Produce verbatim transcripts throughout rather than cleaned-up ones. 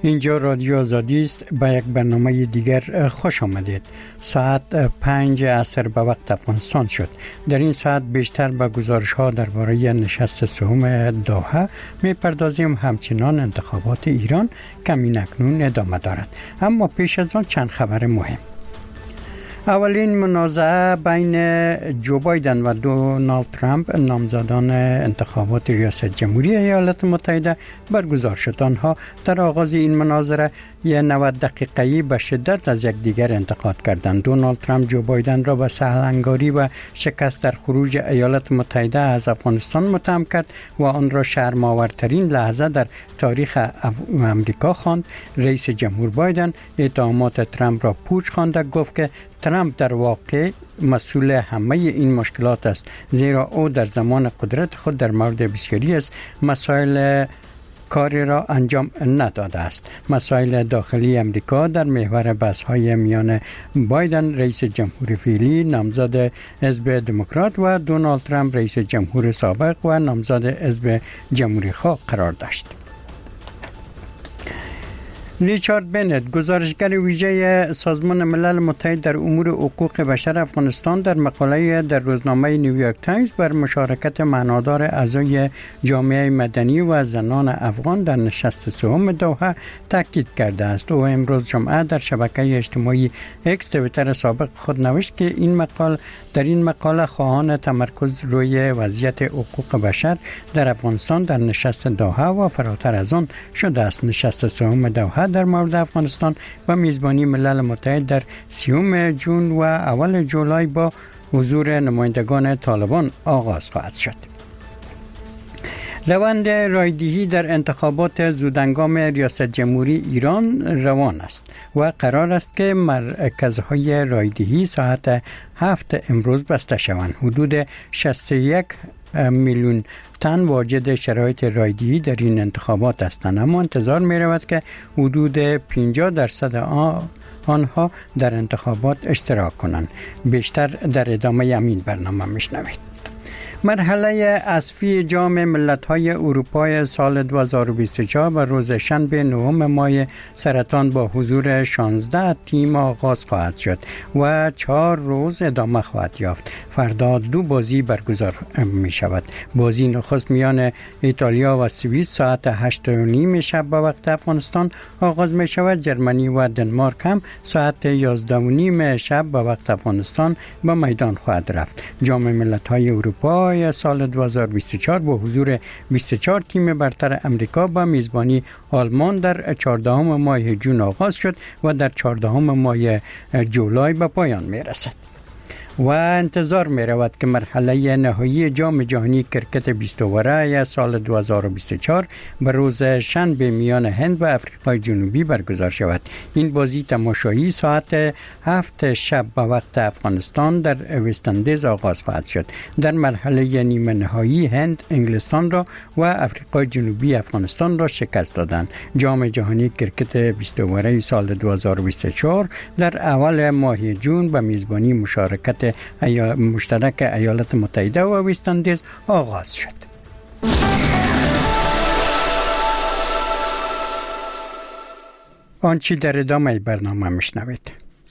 اینجا رادیو آزادی است. با یک برنامه دیگر خوش آمدید. ساعت پنج عصر به وقت افغانستان شد. در این ساعت بیشتر به گزارش ها درباره نشست سوم دوحه میپردازیم. همچنان انتخابات ایران کمین اکنون ادامه دارد. اما پیش از آن چند خبر مهم. اولین منازعه بین جو بایدن و دونالد ترامپ نامزدان انتخابات ریاست جمهوری ایالات متحده برگزار شد. آنها در آغاز این مناظره یک نود دقیقه‌ای به شدت از یکدیگر انتقاد کردند. دونالد ترامپ جو بایدن را به سهلنگاری و شکست در خروج ایالات متحده از افغانستان متهم کرد و آن را شرم‌آورترین لحظه در تاریخ امریکا خواند. رئیس جمهور بایدن اتهامات ترامپ را پوچ خواند. گفت که ترامپ در واقع مسئول همه این مشکلات است، زیرا او در زمان قدرت خود در مورد بسیاری از مسائل کاری را انجام نداده است. مسائل داخلی امریکا در محور بحث‌های میان بایدن رئیس جمهور فعلی نامزد حزب دموکرات و دونالد ترامپ رئیس جمهور سابق و نامزد حزب جمهوری‌خواه قرار داشت. ریچارد بنت، گزارشگر ویژه سازمان ملل متحد در امور حقوق بشر افغانستان، در مقاله در روزنامه نیویورک تایمز بر مشارکت معنادار اعضای جامعه مدنی و زنان افغان در نشست سوم دوحه تاکید کرده است. او امروز جمعه در شبکه اجتماعی اکس توییتر سابق خود نوشت که این مقاله در این مقاله خواهان تمرکز روی وضعیت حقوق بشر در افغانستان در نشست دوحه و فراتر از آن شده است. نشست سوم دوحه در مورد افغانستان و میزبانی ملل متحد در سیوم جون و اول جولای با حضور نمایندگان طالبان آغاز خواهد شد. روند رایدهی در انتخابات زودهنگام ریاست جمهوری ایران روان است و قرار است که مرکزهای رایدهی ساعت هفت امروز بسته شوند. حدود شصت و یک میلیون تن واجد شرایط رایدهی در این انتخابات هستند، اما انتظار می رود که حدود پنجاه درصد آنها در انتخابات اشتراک کنند. بیشتر در ادامه همین برنامه میشنوید. مرحله عصفی جام ملت‌های اروپای سال دو هزار و بیست و چهار و روز شنبه نهم ماه سرطان با حضور شانزده تیم آغاز خواهد شد و چهار روز ادامه خواهد یافت. فردا دو بازی برگزار می شود. بازی نخست میان ایتالیا و سوئیس ساعت هشت و نیم شب به وقت افغانستان آغاز می شود. جرمنی و دنمارک هم ساعت یازده و نیم شب به وقت افغانستان به میدان خواهد رفت. جام ملت‌های اروپا سال دو هزار و بیست و چهار با حضور بیست و چهار تیم برتر امریکا با میزبانی آلمان در چهاردهم ماه جون آغاز شد و در چهاردهم ماه جولای به پایان می رسد و انتظار می رود که مرحله نهایی جام جهانی کرکت بیست اوره سال دو هزار و بیست و چهار به روز شنبه میان هند و افریقای جنوبی برگزار شود. این بازی تماشایی ساعت هفت شب به وقت افغانستان در وست اندیز آغاز خواهد شد. در مرحله نیمه نهایی هند انگلستان را و افریقای جنوبی افغانستان را شکست دادند. جام جهانی کرکت بیست اوره سال دو هزار و بیست و چهار در اول ماه جون به میزبانی مشارکت مشترک ایالات متحده و وست اندیز آغاز شد. آنچه در ادامه برنامه میشنوید.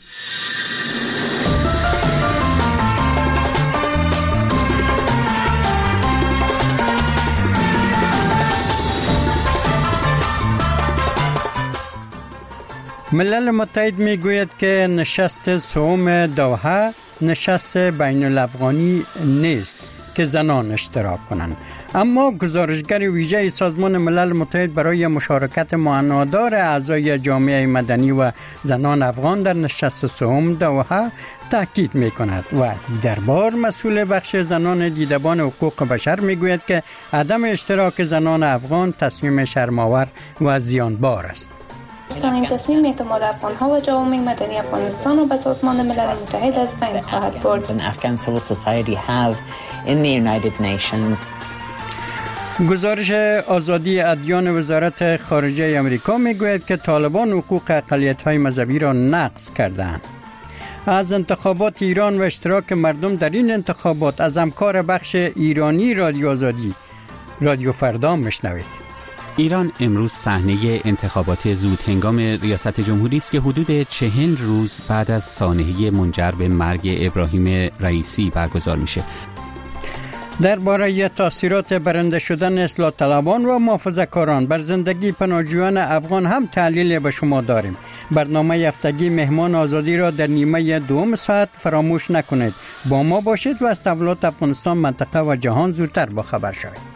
ملل متحد میگوید که نشست سوم دوحه نشست بین الافغانی نیست که زنان اشتراک کنند، اما گزارشگر ویژه سازمان ملل متحد برای مشارکت معنادار اعضای جامعه مدنی و زنان افغان در نشست سوم دوحه تاکید می کند و در بار مسئول بخش زنان دیدبان حقوق بشر می گوید که عدم اشتراک زنان افغان تصمیم شرم‌آور و زیانبار است. این تصمیم اعتماد افغان‌ها و جوامع مدنی افغانستان و به سازمان ملل متحد از بین خواهد برد. Afghan civil society have in the United Nations. گزارش آزادی ادیان وزارت خارجه امریکا میگوید که طالبان حقوق اقلیت‌های مذهبی را نقض کردند. از انتخابات ایران و اشتراک مردم در این انتخابات از همکار بخش ایرانی رادیو آزادی رادیو فردا میشنوید. ایران امروز صحنه انتخابات زود هنگام ریاست جمهوری است که حدود چهل روز بعد از سانحه منجر به مرگ ابراهیم رئیسی برگزار میشه. درباره تاثیرات برنده شدن اصلاح طلبان و محافظه‌کاران بر زندگی پناهجویان افغان هم تحلیل به شما داریم. برنامه هفتگی مهمان آزادی را در نیمه دوم ساعت فراموش نکنید. با ما باشید و از تحولات افغانستان، منطقه و جهان زودتر با خبر شوید.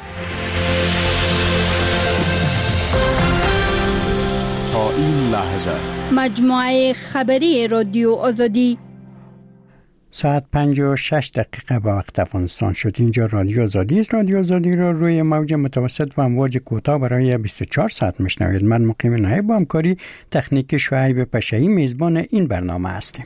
تا این لحظه مجموعه خبری رادیو آزادی ساعت پنج و شش دقیقه به وقت افغانستان شد. اینجا رادیو آزادی است. رادیو آزادی را روی موج متوسط و امواج کوتاه برای بیست و چهار ساعت میشنوید. من مقیم نایب با همکاری تکنیکی شعیب پشه‌ای میزبان این برنامه هستیم.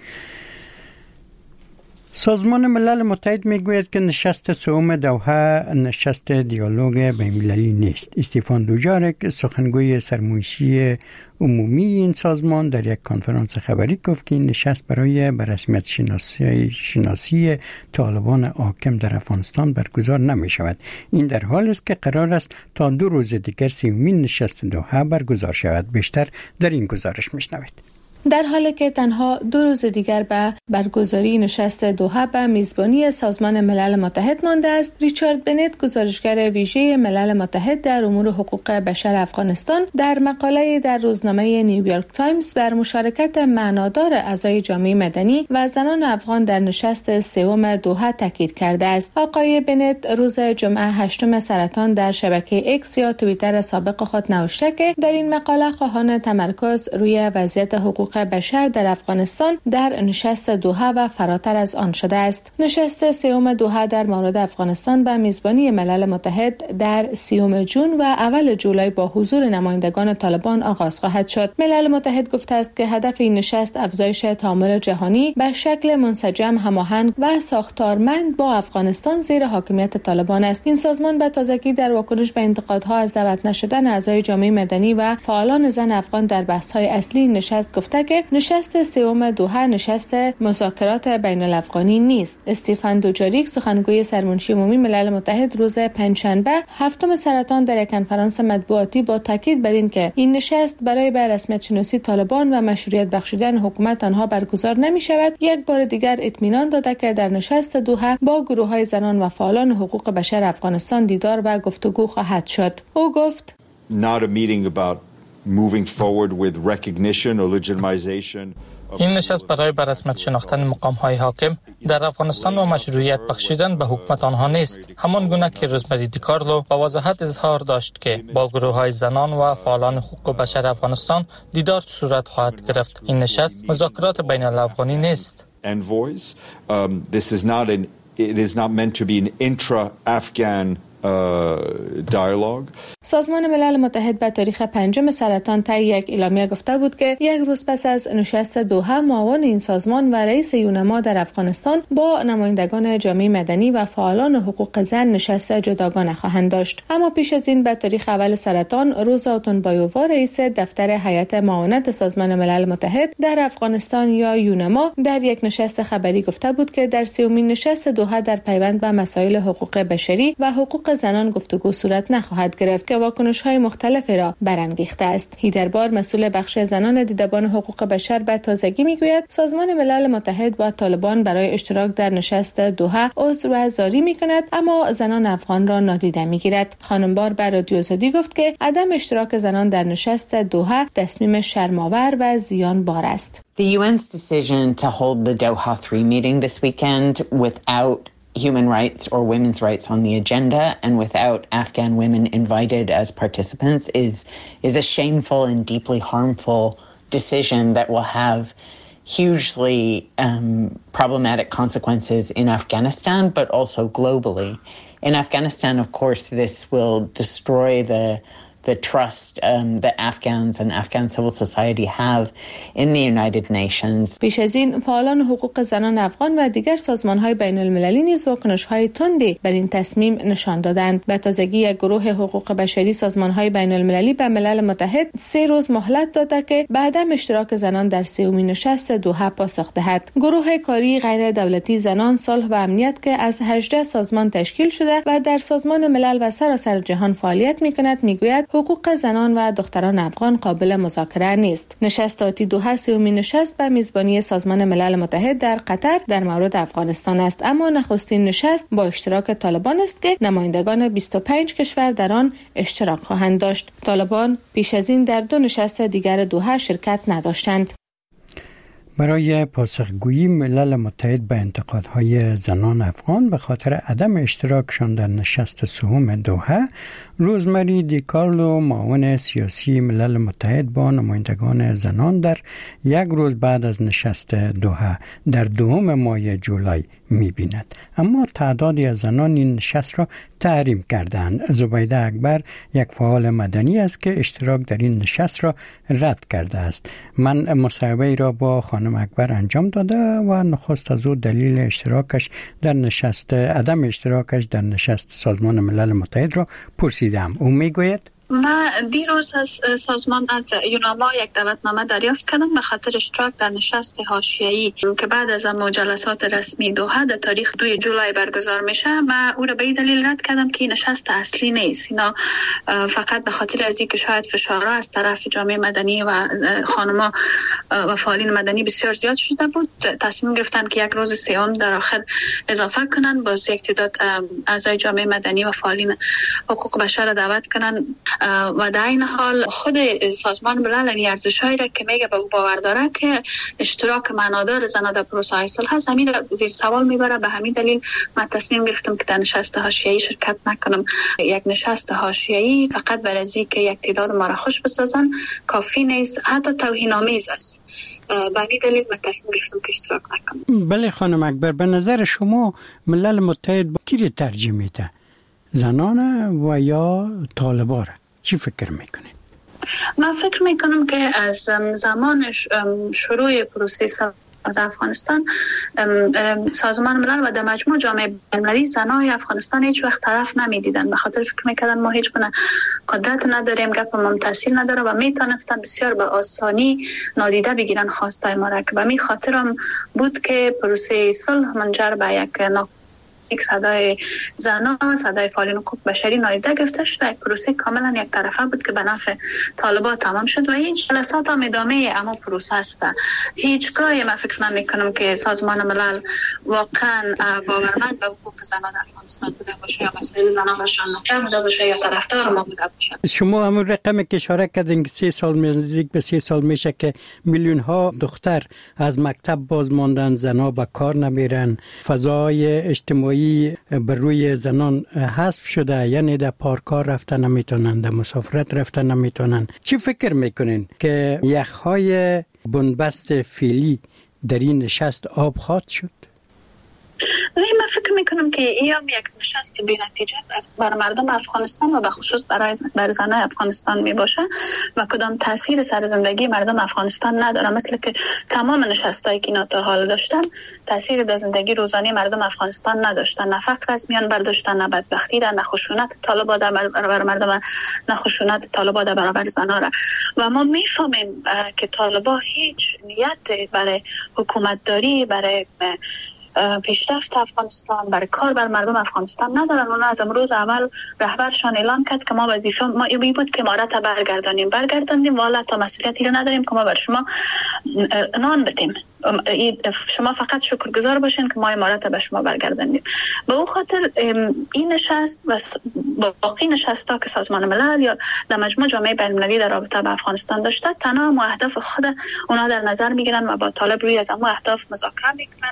سازمان ملل متحد میگوید که نشست سوم دوحه نشست دیالوگ بین‌المللی نیست. استیفان دوجارک، سخنگوی سرمنشی عمومی این سازمان، در یک کنفرانس خبری گفت که این نشست برای به رسمیت شناسی شناسی طالبان حاکم در افغانستان برگزار نمی شود. این در حالی است که قرار است تا دو روز دیگر سومین نشست دوحه برگزار شود. بیشتر در این گزارش میشنوید. در حالی که تنها دو روز دیگر به برگزاری نشست دوحه به میزبانی سازمان ملل متحد مانده است، ریچارد بنت، گزارشگر ویژه ملل متحد در امور حقوق بشر افغانستان، در مقاله در روزنامه نیویورک تایمز بر مشارکت معنادار اعضای جامعه مدنی و زنان افغان در نشست سوم دوحه تاکید کرده است. آقای بنت روز جمعه هشتم سرطان در شبکه اکس یا توییتر سابق خود نوشته که در این مقاله خواهان تمرکز روی وضعیت حقوق بشر در افغانستان در نشست دوحه و فراتر از آن شده است. نشست سوم دوحه در مورد افغانستان به میزبانی ملل متحد در سیوم جون و اول جولای با حضور نمایندگان طالبان آغاز خواهد شد. ملل متحد گفته است که هدف این نشست افزایش تعامل جهانی به شکل منسجم، هماهنگ و ساختارمند با افغانستان زیر حاکمیت طالبان است. این سازمان به تازگی در واکنش به انتقادها از دعوت نشدن اعضای جامعه مدنی و فعالان زن افغان در بحث‌های اصلی نشست گفته که نشست سوم دوحه نشست مذاکرات بین الافغانی نیست. استیفان دوجاریک، سخنگوی سرمنشی عمومی ملل متحد، روز پنجشنبه هفتم سرطان در یک کنفرانس مطبوعاتی با تاکید بر این که این نشست برای به رسمیت شناسی طالبان و مشروعیت بخشیدن حکومت آنها برگزار نمی شود، یک بار دیگر اطمینان داده که در نشست دوحه با گروه‌های زنان و فعالان حقوق بشر افغانستان دیدار و گفتگو خواهد شد. او گفت Not a meeting about moving forward with recognition or legitimization. این نشست برای به رسمیت شناختن مقام‌های حاکم در افغانستان و مشروعیت بخشیدن به حکومت آنها نیست. همان گونه که روزمری دیکارلو با وضاحت اظهار داشت که با گروه‌های زنان و فعالان حقوق بشر افغانستان دیدار صورت خواهد گرفت. این نشست مذاکرات بین الافغانی نیست. Envoys. Um, this is not an it is not meant to be an intra-Afghan dialogue. سازمان ملل متحد به تاریخ پنجم سرطان طی یک اعلامیه گفته بود که یک روز پس از نشست دوحه معاون این سازمان و رئیس یونما در افغانستان با نمایندگان جامعه مدنی و فعالان حقوق زن نشست جداگانه خواهند داشت. اما پیش از این به تاریخ اول سرطان روزا اوتونبایووا، رئیس دفتر هیئت معاونت سازمان ملل متحد در افغانستان یا یونما، در یک نشست خبری گفته بود که در سومین نشست دوحه در پیوند به مسائل حقوق بشری و حقوق زنان گفتگو صورت نخواهد گرفت که واکنش‌های مختلفی را برانگیخته است. هیدربار، مسئول بخش زنان دیدبان حقوق بشر، به تازگی میگوید سازمان ملل متحد با طالبان برای اشتراک در نشست دوحه عذر و زاری میکند، اما زنان افغان را نادیده میگیرد. خانم بار به رادیو آزادی گفت که عدم اشتراک زنان در نشست دوحه تصمیم شرم‌آور و زیانبار است. The U N's decision to hold the Doha three meeting this weekend without human rights or women's rights on the agenda and without Afghan women invited as participants is is a shameful and deeply harmful decision that will have hugely um, problematic consequences in Afghanistan, but also globally. In Afghanistan, of course, this will destroy the the trust um, that Afghans and Afghan civil society have in the United Nations. پیش از این فعالان حقوق زنان افغان و دیگر سازمان‌های بین‌المللی نیز واکنش‌های تندی بر این تصمیم نشان دادند. به تازگی یک گروه حقوق بشری سازمان‌های بین‌المللی به ملل متحد سه روز مهلت داده که به عدم اشتراک زنان در سومین نشست دوحه پاسخ دهد. گروه کاری غیر دولتی زنان، صلح و امنیت که از هجده سازمان تشکیل شده و در سازمان ملل و سراسر جهان فعالیت می‌کند میگوید حقوق زنان و دختران افغان قابل مذاکره نیست. نشست آتی دوحه سومین نشست به میزبانی سازمان ملل متحد در قطر در مورد افغانستان است، اما نخستین نشست با اشتراک طالبان است که نمایندگان بیست و پنج کشور در آن اشتراک خواهند داشت. طالبان پیش از این در دو نشست دیگر دوحه شرکت نداشتند. برای پاسخگویی ملل متحد به انتقادهای زنان افغان به خاطر عدم اشتراکشان در نشست سوم دوحه، روزمری دیکارلو معاون سیاسی ملل متحد با نمایندگان زنان در یک روز بعد از نشست دوحه در دوم ماه جولای می‌بیند. اما تعدادی از زنان این نشست را تحریم کردند. زبیده اکبر یک فعال مدنی است که اشتراک در این نشست را رد کرده است. من مصاحبه را با خانم اکبر انجام داده و نخست از او دلیل اشتراکش در نشست عدم اشتراکش در نشست سازمان ملل متحد را پرسیدم. او میگوید ما دیروز از سازمان از یوناما یک دعوتنامه دریافت کردم به خاطر اشتراک در نشست حاشیه‌ای که بعد از مجلسات رسمی دوحه در تاریخ دوی جولای برگزار میشه. من او را به این دلیل رد کردم که این نشست اصلی نیست. اینا فقط به خاطر از اینکه شاید فشارها از طرف جامعه مدنی و خانم‌ها و فعالین مدنی بسیار زیاد شده بود، تصمیم گرفتن که یک روز سوم در آخر اضافه کنن، باز یک تعداد اعضای جامعه مدنی و فعالین حقوق بشر دعوت کنن و در این حال خود سازمان ملل این ارزش‌هایی را که میگه به او باور داره که اشتراک معنادار زنان در پروسه صلح هست، همین را زیر سوال میبره. به همین دلیل من تصمیم گرفتم که در نشست حاشیه‌ای شرکت نکنم. یک نشست حاشیه‌ای فقط برای از اینکه یک تعداد ما را خوش بسازن کافی نیست، حتی توهین‌آمیز است. به همین دلیل من تصمیم گرفتم که اشتراک نکنم. بله خانم اکبر، به نظر شما ملل متحد با کی ترجیح میده؟ زنان و یا طالبان؟ چی فکر میکنید؟ من فکر میکنم که از زمان شروع پروسه صلح در افغانستان سازمان ملل و در مجموع جامعه بین‌المللی زنای افغانستان هیچ وقت طرف نمیدیدن. به خاطر فکر میکردن ما هیچ گونه قدرت نداریم، گپمون تاثیر نداره و میتونستن بسیار به آسانی نادیده بگیرن خواستای ما را، که به می خاطرم بود که پروسه صلح منجر به یک نا یک صدای زنان، صدای فعالین حقوق بشری نادیده گرفته شد و یک پروسه کاملا یک طرفه بود که به نفع طالبان تمام شد و این جلسات هم ادامه اما پروسه است. هیچگاهی من فکر نمی کنم که سازمان ملل واقعا باورمند به حقوق زنان افغانستان بوده باشه یا مسئله زنان و شانه بوده باشه یا طرفدار ما بوده باشه. شما همون رقمی که اشاره کردین که سه سال نزدیک به سه سال میشه که میلیون ها دختر از مکتب باز ماندن، زنا به کار نمیرن، فضای اجتماعی بر روی زنان حذف شده، یعنی در پارک‌ها رفتن نمیتونن، در مسافرت رفتن نمیتونن. چی فکر میکنین که یخهای بنبست فعلی در این نشست آب خواهد شد؟ من فکر میکنم که این یک نشست بی نتیجه برای مردم افغانستان و به خصوص برای بر زنان افغانستان می باشه و کدام تاثیر سر زندگی مردم افغانستان نداره. مثل که تمام نشستایی که اینا تا حال داشتن تاثیر در زندگی روزانه مردم افغانستان نداشتن، نه فقر از میان برداشتن، نه بدبختی را، نه خشونت طالبان در برابر مردم، نه خشونت طالبان در برابر زنان را. و ما میفهمیم که طالبان هیچ نیت برای حکومت داری، برای پیشرفت افغانستان، برای کار بر مردم افغانستان ندارن. اونا از امروز اول رهبرشان اعلام کرد که ما وظیفه ما این بود که امارت برگردانیم برگرداندیم والا تا مسئولیتی رو نداریم که ما بر شما نان بدیم، شما فقط شکرگزار باشین که ما امارت به شما برگردانیم. به اون خاطر این نشست و باقی نشستا که سازمان ملل یا در مجموع جامعه بین‌المللی در رابطه با افغانستان داشته تنها اهداف خود اونا در نظر میگیرن و با طالب روی از اون اهداف مذاکره میکنن.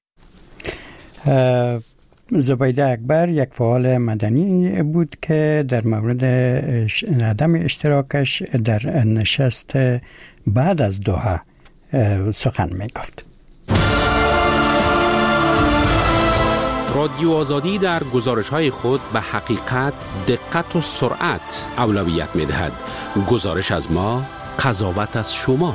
زبیده اکبر یک فعال مدنی بود که در مورد عدم اشتراکش در نشست بعد از دوحه سخن می گفت. رادیو آزادی در گزارش‌های خود به حقیقت، دقت و سرعت اولویت می‌دهد. گزارش از ما، قضاوت از شما.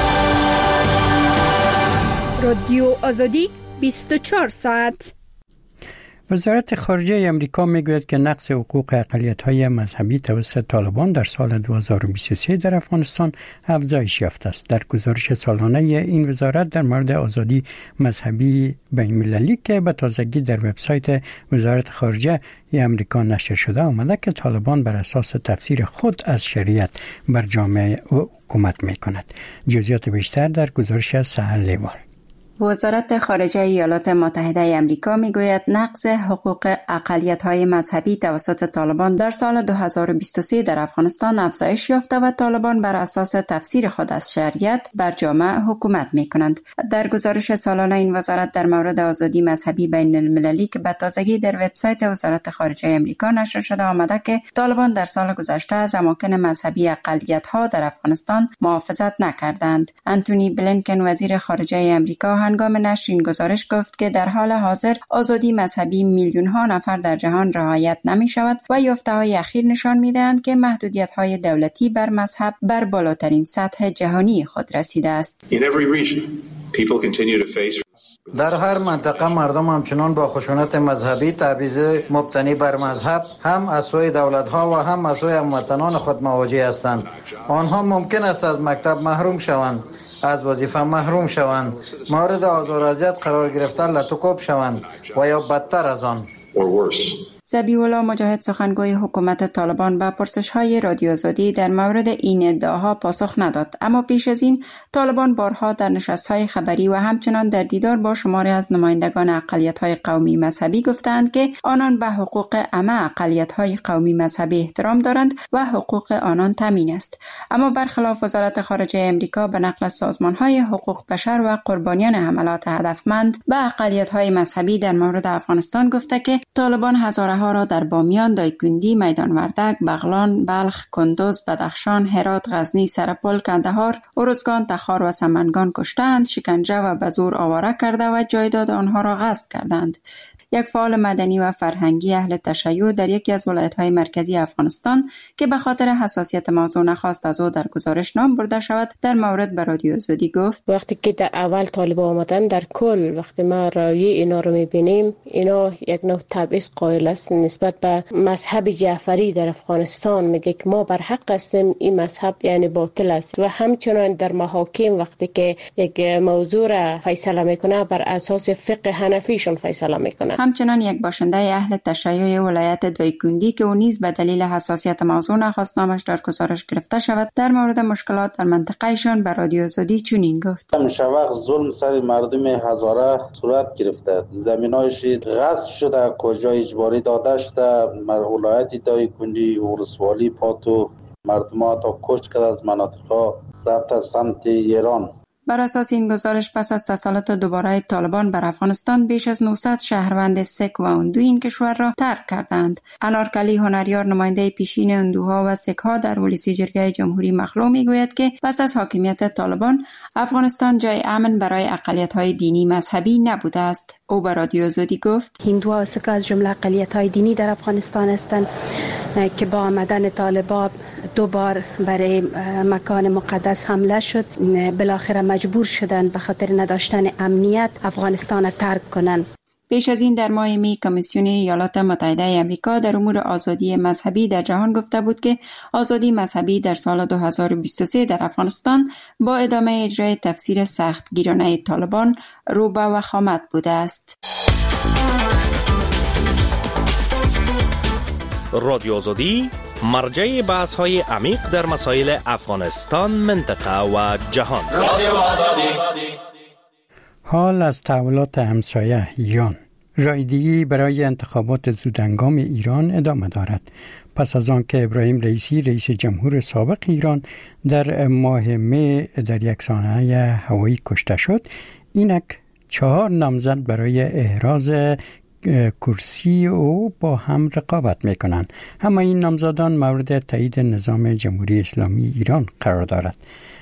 رادیو آزادی بیست و چهار ساعت. وزارت خارجه امریکا میگوید که نقض حقوق اقلیت‌های مذهبی توسط طالبان در سال دو هزار و بیست و سه در افغانستان افزایش یافته است. در گزارش سالانه این وزارت در مورد آزادی مذهبی بین‌المللی که به تازگی در وبسایت وزارت خارجه امریکا نشر شده آمده که طالبان بر اساس تفسیر خود از شریعت بر جامعه حکومت می‌کند. جزئیات بیشتر در گزارش سحر لیوال. وزارت خارجه ایالات متحده آمریکا میگوید نقض حقوق اقلیت‌های مذهبی توسط طالبان در سال دو هزار و بیست و سه در افغانستان افزایش یافته و طالبان بر اساس تفسیر خود از شریعت بر جامعه حکومت می‌کنند. در گزارش سالانه این وزارت در مورد آزادی مذهبی بین المللی که به تازگی در وبسایت وزارت خارجه آمریکا نشر شده آمده که طالبان در سال گذشته از اماکن مذهبی اقلیت‌ها در افغانستان محافظت نکردند. انتونی بلینکن وزیر خارجه آمریکا هنگام نشر این گزارش گفت که در حال حاضر آزادی مذهبی میلیون ها نفر در جهان رعایت نمی شود و یافته‌های اخیر نشان می دهند که محدودیت‌های دولتی بر مذهب بر بالاترین سطح جهانی خود رسیده است. در هر منطقه مردم همچنان با خشونت مذهبی، تبعیض مبتنی بر مذهب هم از سوی دولت‌ها و هم از سوی هموطنان خود مواجه هستند. آنها ممکن است از مکتب محروم شوند، از وظیفه محروم شوند، مورد آزار و اذیت قرار گرفته لطوکوب شوند و یا بدتر از آن. ذبیح الله مجاهد سخنگوی حکومت طالبان به پرسش‌های رادیو آزادی در مورد این ادعاها پاسخ نداد، اما پیش از این طالبان بارها در نشست‌های خبری و همچنان در دیدار با شماری از نمایندگان اقلیت‌های قومی مذهبی گفتند که آنان به حقوق همه اقلیت‌های قومی مذهبی احترام دارند و حقوق آنان تامین است. اما برخلاف وزارت خارجه آمریکا به نقل از سازمان‌های حقوق بشر و قربانیان حملات هدفمند به اقلیت‌های مذهبی در مورد افغانستان گفته که طالبان هزارها را در بامیان، دایکنڈی، میدان وردک، بغلان، بلخ، کندوز، بدخشان، هرات، غزنی، سرپل، کندهار، ارزگان، تخار و سمنگان کشتند، شکنجه و به زور آواره کرده و جایداد آنها را غصب کردند. یک فعال مدنی و فرهنگی اهل تشیع در یکی از ولایت‌های مرکزی افغانستان که به خاطر حساسیت موضوع نخواست از او در گزارش نام برده شود در مورد به رادیو آزادی گفت وقتی که در اول طالبان آمدن در کل وقتی ما رویه اینا رو می‌بینیم اینا یک نوع تبعیض قائل است نسبت به مذهب جعفری در افغانستان. میگه که ما بر حق هستیم، این مذهب یعنی باطل است و همچنان در محاکم وقتی که یک موضوع را فیصله میکنه بر اساس فقه حنفیشون فیصله میکنه. همچنان یک باشنده اهل تشیع ولایت دایکنڈی که او نیز به دلیل حساسیت موضوع نخواست نامش در گزارش گرفته شود در مورد مشکلات در منطقهشان به رادیو آزادی چنین گفت: مشوق ظلم سر مردم هزاره صورت گرفته، زمینایش غصب شده، کجا اجباری داده شده، ولایت دایکنڈی ولسوالی پاتو مردم تا کشت کرده از مناطق رفته سمت ایران. بر اساس این گزارش پس از تسلط دوباره طالبان بر افغانستان بیش از نهصد شهروند سک و هندو این کشور را ترک کردند. انارکلی هنریار نماینده پیشین هندوها و سک‌ها در ولسی جرگه جمهوری مخلو میگوید که پس از حاکمیت طالبان افغانستان جای امن برای اقلیت‌های دینی مذهبی نبوده است. او به رادیو آزادی گفت: هندوها و سک‌ها از جمله اقلیت‌های دینی در افغانستان هستند که با آمدن طالبان دو بار برای مکان مقدس حمله شد، بالاخره مجبور شدن به خاطر نداشتن امنیت افغانستان ترک کنند. پیش از این در ماه می کمیسیون ایالات متحده آمریکا در امور آزادی مذهبی در جهان گفته بود که آزادی مذهبی در سال دو هزار و بیست و سه در افغانستان با ادامه اجرای تفسیر سختگیرانه طالبان رو به وخامت بوده است. رادیو آزادی مرجع بحث های عمیق در مسائل افغانستان، منطقه و جهان. رادیو آزادی. حال از تحولات همسایه ایران. رایدگی برای انتخابات زودهنگام ایران ادامه دارد. پس از آن که ابراهیم رئیسی رئیس جمهور سابق ایران در ماه می در یک سانحه هوایی کشته شد، اینک چهار نامزد برای احراز کرسی او با هم رقابت میکنند. همه این نامزدان مورد تایید نظام جمهوری اسلامی ایران قرار دارد.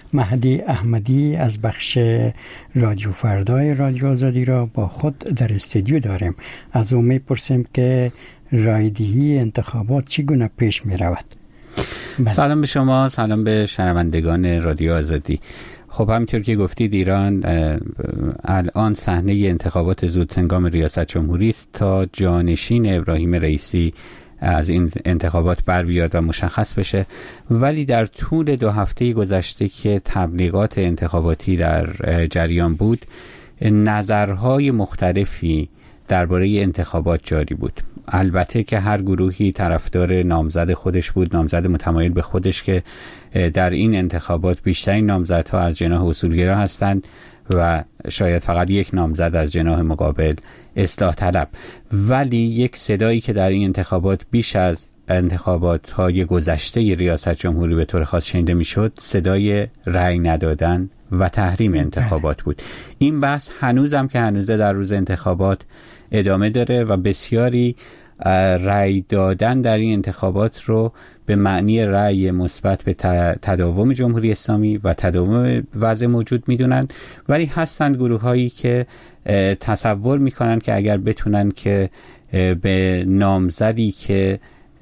مهدی احمدی از بخش رادیو فردای رادیو آزادی را با خود در استودیو داریم. از او میپرسیم که رایدهی انتخابات چگونه پیش می رود. سلام به شما، سلام به شنوندگان رادیو آزادی. خب همینطور که گفتید ایران الان صحنه انتخابات زودهنگام ریاست جمهوری است تا جانشین ابراهیم رئیسی از این انتخابات بر بیاد و مشخص بشه، ولی در طول دو هفته گذشته که تبلیغات انتخاباتی در جریان بود نظرهای مختلفی درباره انتخابات جاری بود. البته که هر گروهی طرفدار نامزد خودش بود، نامزد متمایل به خودش که در این انتخابات بیشترین نامزدها از جناح اصولگرا هستند و شاید فقط یک نامزد از جناح مقابل اصلاح طلب. ولی یک صدایی که در این انتخابات بیش از انتخابات های گذشته ریاست جمهوری به طور خاص شنیده میشد، صدای رأی ندادن و تحریم انتخابات بود. این بحث هنوزم که هنوزه در روز انتخابات ادامه داره و بسیاری رأی دادن در این انتخابات رو به معنی رأی مثبت به تداوم جمهوری اسلامی و تداوم وضع موجود میدونن، ولی هستند گروه هایی که تصور میکنن که اگر بتونن که به نامزدی که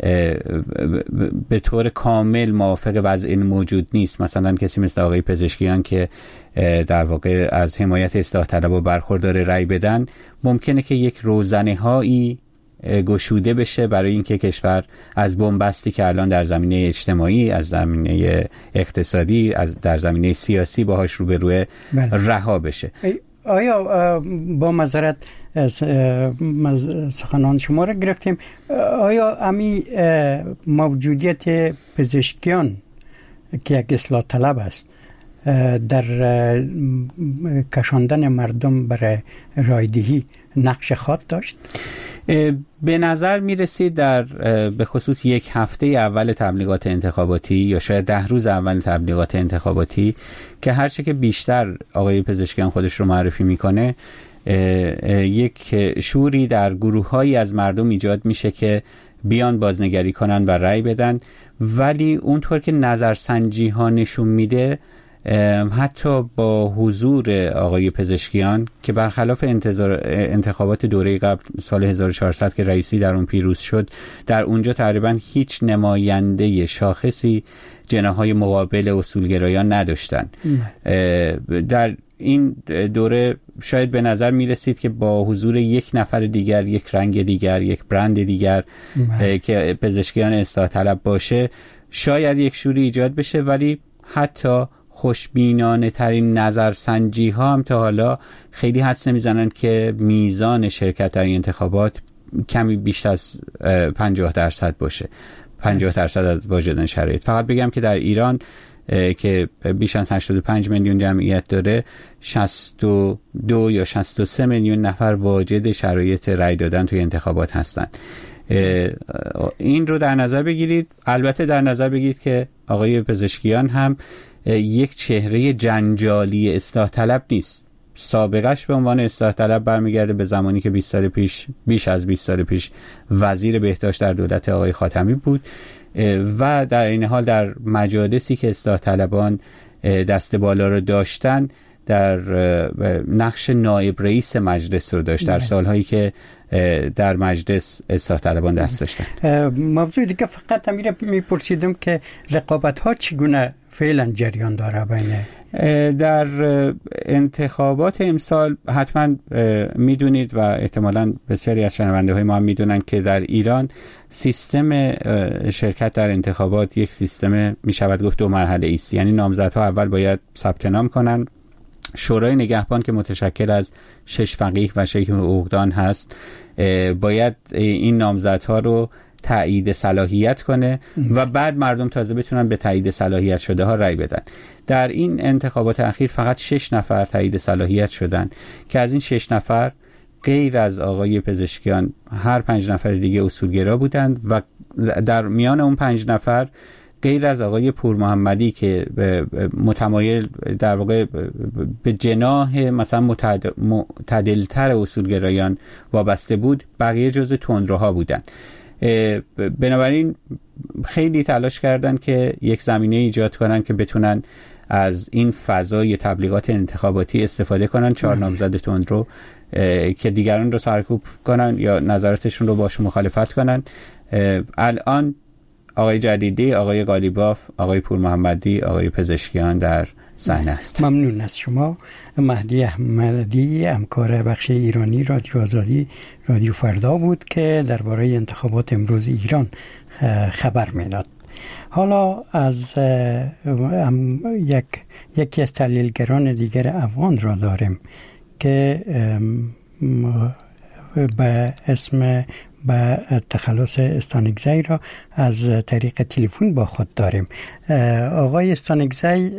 به طور کامل موافق وضع موجود نیست، مثلا کسی مثل آقای پزشکیان که در واقع از حمایت اصلاح طلب و برخوردار رأی بدن، ممکنه که یک روزنه هایی گشوده بشه برای اینکه کشور از بنبستی که الان در زمینه اجتماعی، از زمینه اقتصادی، از در زمینه سیاسی باهاش روبروه رها بشه. آیا با معذرت سخنان شما را گرفتیم، آیا امی موجودیت پزشکیان که یک اصلاح طلب است در کشاندن مردم برای رایدهی نقش خاص داشت؟ به نظر می رسید در به خصوص یک هفته اول تبلیغات انتخاباتی یا شاید ده روز اول تبلیغات انتخاباتی که هرچه که بیشتر آقای پزشکیان خودش رو معرفی میکنه، یک شوری در گروه‌هایی از مردم ایجاد میشه که بیان بازنگری کنن و رأی بدن، ولی اونطور که نظرسنجی ها نشون میده حتی با حضور آقای پزشکیان که برخلاف انتخابات دوره قبل سال هزار و چهارصد که رئیسی در اون پیروز شد، در اونجا تقریبا هیچ نماینده شاخصی جناح‌های مقابل اصولگرایان نداشتن. در این دوره شاید به نظر می رسید که با حضور یک نفر دیگر، یک رنگ دیگر، یک برند دیگر که پزشکیان اصلاح طلب باشه، شاید یک شوری ایجاد بشه، ولی حتی خوشبینانه ترین نظرسنجی ها هم تا حالا خیلی حدس نمیزنن که میزان شرکت در این انتخابات کمی بیش از پنجاه درصد باشه، پنجاه درصد از واجدان شرایط. فقط بگم که در ایران که بیش از هشتاد و پنج میلیون جمعیت داره، شصت و دو یا شصت و سه میلیون نفر واجد شرایط رأی دادن توی انتخابات هستند. این رو در نظر بگیرید. البته در نظر بگیرید که آقای پزشکیان هم یک چهره جنجالی اصلاح طلب نیست. سابقش به عنوان اصلاح طلب برمیگرده به زمانی که بیست سال پیش، بیش از بیست سال پیش وزیر بهداشت در دولت آقای خاتمی بود و در این حال در مجالسی که اصلاح طلبان دست بالا رو داشتن در نقش نایب رئیس مجلس رو داشت در سالهایی که در مجلس اصلاح طلبان دست داشتن. موضوع دیگه فقط امیر میپرسیدم که رقابت ها چگونه فعلا جریان داره بین در انتخابات امسال؟ حتما میدونید و احتمالاً بسیاری از شنونده های ما هم میدونن که در ایران سیستم شرکت در انتخابات یک سیستم میشود گفت دو مرحله است. یعنی نامزدها اول باید ثبت نام کنن، شورای نگهبان که متشکل از شش فقیه و شش عقدان هست باید این نامزدها رو تایید صلاحیت کنه و بعد مردم تازه بتونن به تایید صلاحیت شده ها رأی بدن. در این انتخابات اخیر فقط شش نفر تایید صلاحیت شدن که از این شش نفر غیر از آقای پزشکیان هر پنج نفر دیگه اصولگرا بودند و در میان اون پنج نفر غیر از آقای پور محمدی که متمایل در واقع به جناح مثلا معتدلتر اصولگرایان وابسته بود، بقیه جزء تندروها بودن. بنابراین خیلی تلاش کردن که یک زمینه ایجاد کنن که بتونن از این فضای تبلیغات انتخاباتی استفاده کنن، چهار نامزد تندرو که دیگران رو سرکوب کنن یا نظراتشون رو باش مخالفت کنن. الان آقای جدیدی، آقای قالیباف، آقای پور محمدی، آقای پزشکیان در صحنه است. ممنون از شما. مهدی احمدی، همکار بخش ایرانی رادیو آزادی رادیو فردا بود که درباره انتخابات امروز ایران خبر میداد. حالا از یک یکی از تحلیلگران دیگر افغان را داریم که به اسم به تخلص استانگزی را از طریق تلفن با خود داریم. آقای استانگزی،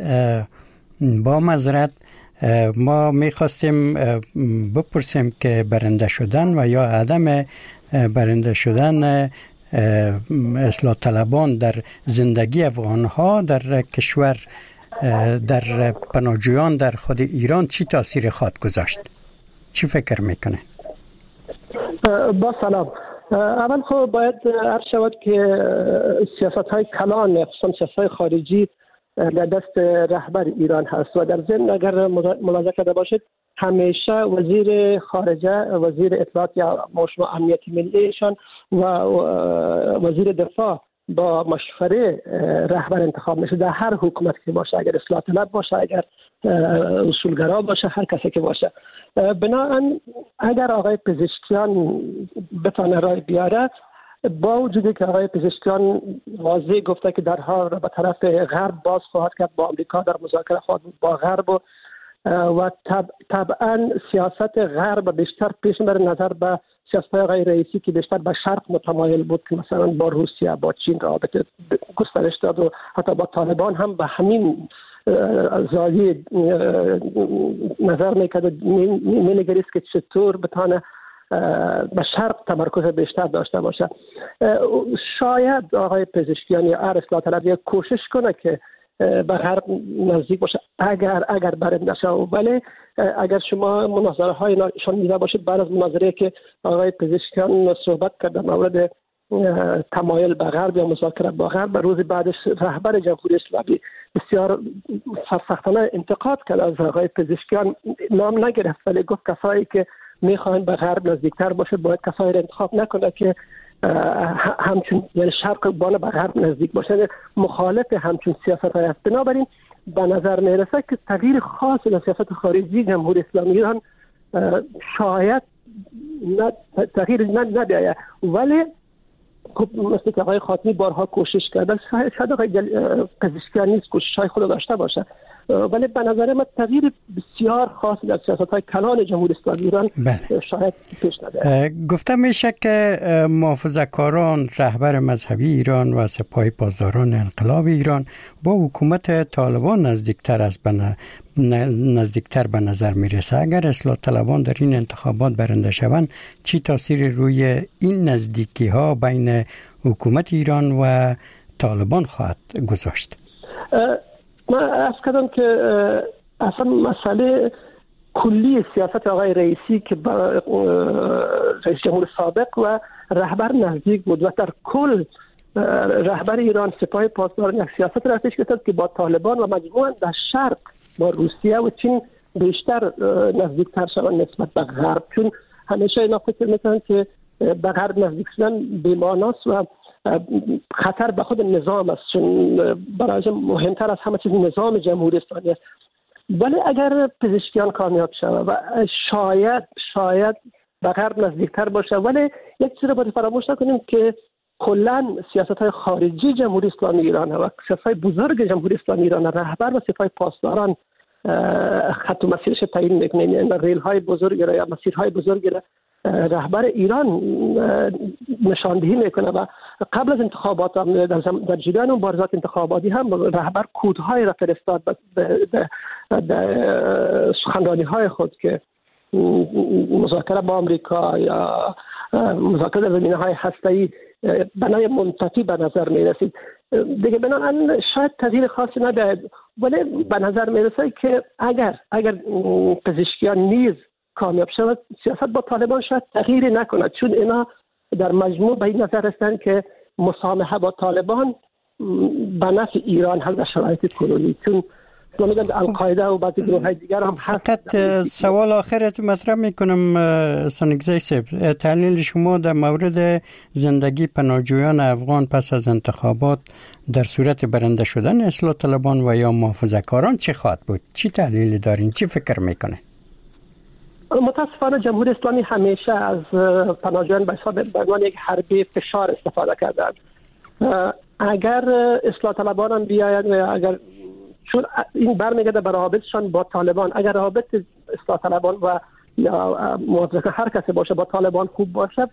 با معذرت ما میخواستیم بپرسیم که برنده شدن و یا عدم برنده شدن اصلاح طلبان در زندگی افغانها در کشور، در پناهجویان در خود ایران چی تاثیر خواهد گذاشت؟ چی فکر میکنه؟ با سلام. اول خب باید عرض شود که سیاست های کلان، خصوصا سیاست های خارجی در دست رهبر ایران هست و در ضمن اگر ملاحظه کرده باشید همیشه وزیر خارجه، وزیر اطلاعات یا شما امنیت ملیشان و وزیر دفاع با مشوره رهبر انتخاب میشه در هر حکومت که باشه، اگر اصلاح طلب باشه، اگر اصولگرا باشه، هر کسی که باشه. بنابراین اگر آقای پزشکیان بتونه رای بیاره، با وجودی که آقای پزشکیان واضح گفته که درها را به طرف غرب باز خواهد کرد، با آمریکا در مذاکره خواهد بود با غرب و, و طب، طبعا سیاست غرب بیشتر پیش میبره نظر به سیاست های آقای رئیسی که بیشتر به شرق متمایل بود که مثلا با روسیه، با چین رابطه گسترش داد و حتی با طالبان هم به همین زاویه نظر میکرد و مینگریست که چطور بتانه به شرق تمرکز بیشتر داشته باشه. شاید آقای پزشکیان یا اصلاح طلب یا کوشش کنه که به غرب نزدیک باشه اگر اگر برنده شه. ولی اگر شما مناظره های ایشان دیده باشید، بعد از مناظره که آقای پزشکیان صحبت کرد در مورد تمایل به غرب یا مذاکره با غرب، روز بعدش رهبر جمهوری اسلامی بسیار سختانه انتقاد کرد از آقای پزشکیان. نام نگرفت ولی گفت کسایی که میخواین به غرب نزدیکتر باشه باید کسایی را انتخاب نکنه که همچون یعنی شرق بانه به غرب نزدیک باشه، مخالف همچون سیاست های است. بنابراین به نظر میرسه که تغییر خاص در سیاست خارجی جمهوری اسلامی ایران شاید تغییر نبیاید، ولی خب مثل که آقای خاتمی بارها کوشش کرده، شاید آقای پزشکیان نیست کوشش های خود داشته باشه، ولی به نظر من تغییر بسیار خاصی در سیاست های کلان جمهوری اسلامی ایران بله. شاید پیش نده. گفته میشه که محافظه‌کاران، رهبر مذهبی ایران و سپاه پاسداران انقلاب ایران با حکومت طالبان نزدیکتر از بنا نزدیکتر به نظر میرسه. اگر اصلاح طلبان در این انتخابات برنده شوند، چی تاثیر روی این نزدیکی ها بین حکومت ایران و طالبان خواهد گذاشت؟ من عرض کردم که اصلا مسئله کلی سیاست آقای رئیسی که با رئیس جمهور سابق و رهبر نزدیک بود و در کل رهبر ایران سپاه پاسداران یک سیاست را پیش گرفت که با طالبان و مجموعاً در شرق با روسیه و چین بیشتر نزدیکتر شوند نسبت به غرب، چون همیشه اینا فکر میکنن که به غرب نزدیک شدن بی‌معناست و خطر به خود نظام است، چون برای مهمتر از همه چیز نظام جمهوری اسلامی است. ولی اگر پزشکیان کامیاب شود و شاید شاید به غرب نزدیکتر باشه، ولی یک چیز رو باید فراموش نکنیم که کلا سیاست‌های خارجی جمهوری اسلامی ایران و سیاست‌های بزرگ جمهوری اسلامی ایران، رهبر و سپاه پاسداران خط و مسیرش تعیین می‌کنه، یعنی ریل‌های بزرگ یا مسیرهای بزرگ رهبر ایران نشاندهی میکنه و قبل از انتخابات هم در جریان مبارزات انتخاباتی هم رهبر کودهای را فرستاد در سخنرانی‌های خود که مذاکره با آمریکا یا مذاکره در زمینه‌های هسته‌ای بنای منطقی به نظر می رسید. دیگه بنابراین شاید تغییر خاصی ندهد، ولی به نظر می رسید که اگر اگر پزشکیان نیز کامیاب شود، سیاست با طالبان شاید تغییری نکند، چون اینا در مجموع به این نظر هستند که مسامحه با طالبان به نفع ایران هست در شرایط کنونی، چون اسلامی در القاعده و بعضی گروه‌های دیگر هم هست. فقط سوال آخرت مطرح میکنم سنگزی صاحب، تحلیل شما در مورد زندگی پناهجویان افغان پس از انتخابات در صورت برنده شدن اصلاح طلبان و یا محافظه‌کاران چه خواهد بود؟ چی تحلیلی دارین؟ چی فکر میکنه؟ متاسفانه جمهوری اسلامی همیشه از پناهجویان به حساب به عنوان یک حربه فشار استفاده کردند. اگر اصلاح طلبان هم بیاید و اگر چون این برمیگرده به روابطشان با طالبان، اگر روابط اصلاح طلبان و یا موافق هر کسی باشه با طالبان خوب باشه،